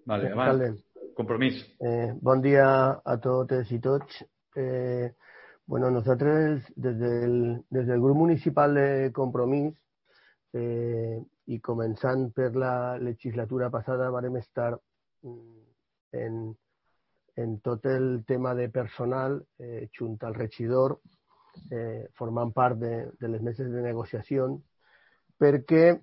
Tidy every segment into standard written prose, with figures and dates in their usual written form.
Vale, avant. Compromís. Bon dia a totes i tots. Bueno, nosaltres, des del grup municipal de Compromís, i començant per la legislatura passada, vàrem estar en tot el tema de personal, junt al regidor, formant part de les meses de negociació, perquè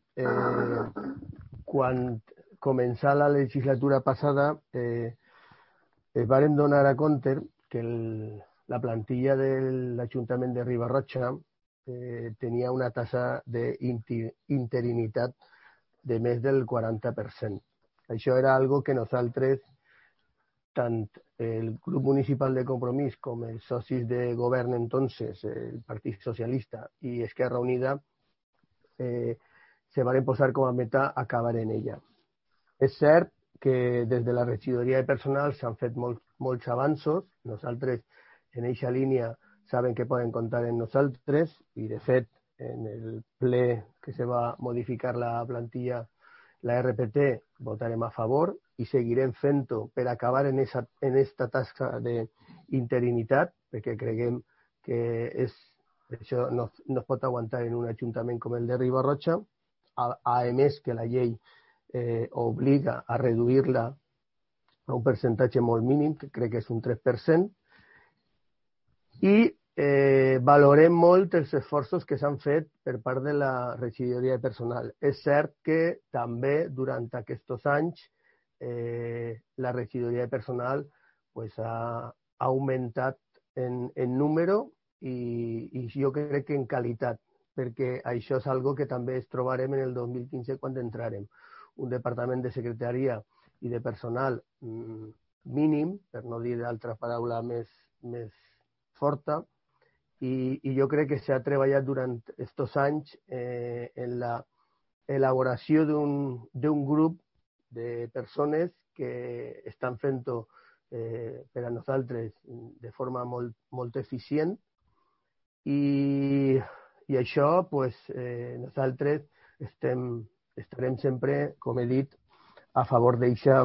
quan començà la legislatura passada es vàrem donar a compte que la plantilla de l'Ajuntament de Riba-roja tenia una tassa d'interinitat de més del 40%. Això era algo que nosaltres, tant el grup municipal de Compromís com els socis de govern entonces, el Partit Socialista i Esquerra Unida, se varen posar com a meta acabar en ella. És cert que des de la regidoria de personal s'han fet molts avanços. Nosaltres, en eixa línia, saben que poden comptar en nosaltres i, de fet, en el ple que se va modificar la plantilla, la RPT, votarem a favor i seguirem fent-ho per acabar en esta tasca d'interinitat, perquè creguem que això no es pot aguantar en un ajuntament com el de Riba-roja, a més que la llei obliga a reduir-la a un percentatge molt mínim, que crec que és un 3%, i valorem molt els esforços que s'han fet per part de la regidoria de personal. És cert que també durant aquests anys la regidoria de personal ha augmentat en número i jo crec que en qualitat, perquè això és algo que també es trobarem en el 2015 quan entrarem. Un departament de secretaria i de personal mínim, per no dir d'altra paraula més forta, i jo crec que s'ha treballat durant aquests anys en l'elaboració d'un grup de persones que estan fent-ho per a nosaltres de forma molt eficient i això nosaltres estarem sempre, com he dit, a favor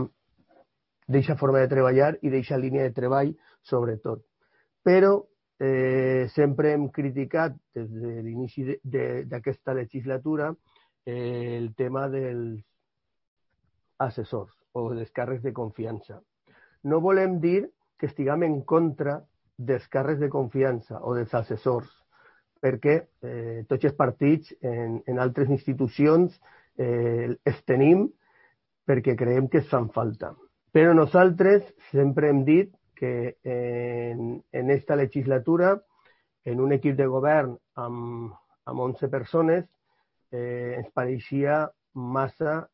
d'eixa forma de treballar i d'eixa línia de treball, sobretot. Però sempre hem criticat des de l'inici d'aquesta legislatura el tema dels assessors o dels càrrecs de confiança. No volem dir que estiguem en contra dels càrrecs de confiança o dels assessors, perquè tots els partits en altres institucions els tenim perquè creiem que es fan falta. Però nosaltres sempre hem dit que en aquesta legislatura, en un equip de govern amb 11 persones, ens pareixia massa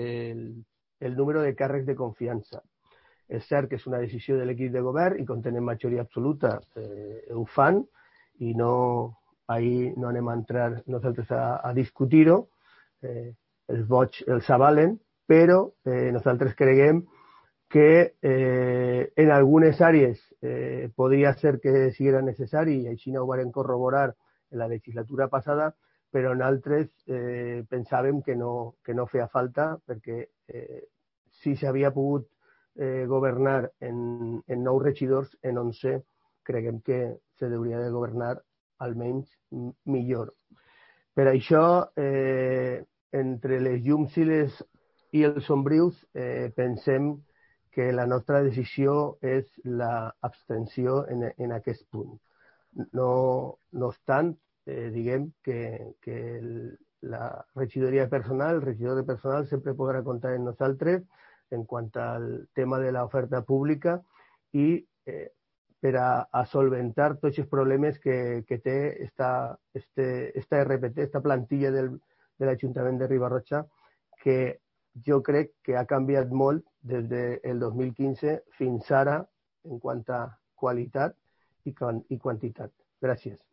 el número de càrrecs de confiança. És cert que és una decisió de l'equip de govern i quan tenen majoria absoluta ho fan i ahir no anem a entrar nosaltres a discutir-ho, els vots els avalen, però nosaltres creguem que en algunes àrees podria ser que sigui necessari i així no ho vam corroborar en la legislatura passada, però en altres pensàvem que no feia falta perquè si s'havia pogut governar en 9 regidors, en 11 creguem que s'hauria de governar almenys millor. Per això, entre les llums i els somrius, pensem que la nostra decisió és l'abstenció en aquest punt. No obstant, diguem que la regidoria de personal, el regidor de personal sempre podrà comptar amb nosaltres en quant al tema de l'oferta pública i per a solventar tots els problemes que té esta RPT, esta plantilla de l'Ajuntament de Riba-roja, que jo crec que ha canviat molt des del 2015 fins ara en quant a qualitat i quantitat. Gràcies.